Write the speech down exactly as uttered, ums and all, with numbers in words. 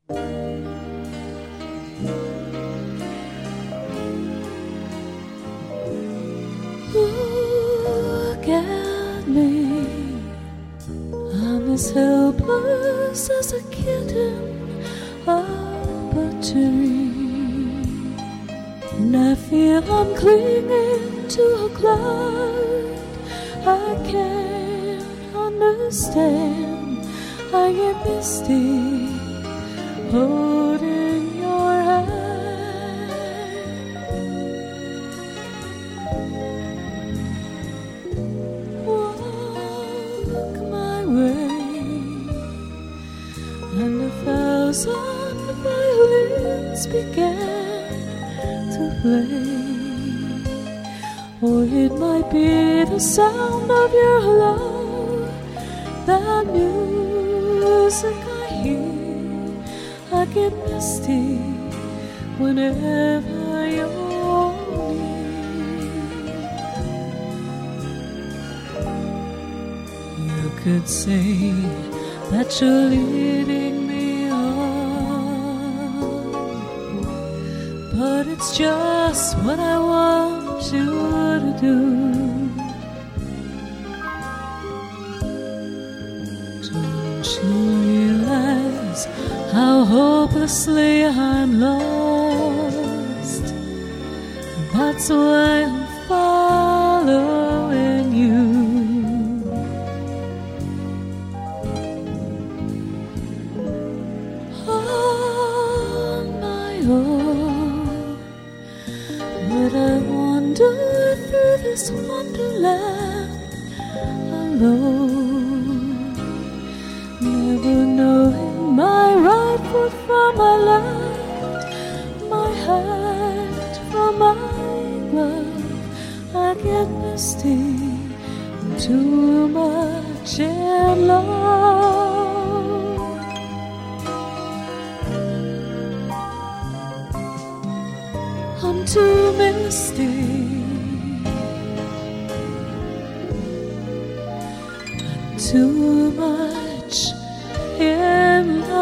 Look at me, I'm as helpless as a kitten up a tree, and I feel I'm clinging to a cloud. I can't understand, I get misty holding your hand. Walk my way, and a thousand violins began to play. Or it might be the sound of your love, that music I hear. I get misty whenever you're near. You could say that you're leading me on, but it's just what I want you to do. Don't you realize how hopelessly I'm lost? That's why I'm following you. On my own, but I wander through this wonderland alone, never knowing my right foot from my left, my hat from my glove. I get misty, too much in love. I'm too misty, I'm too much in love.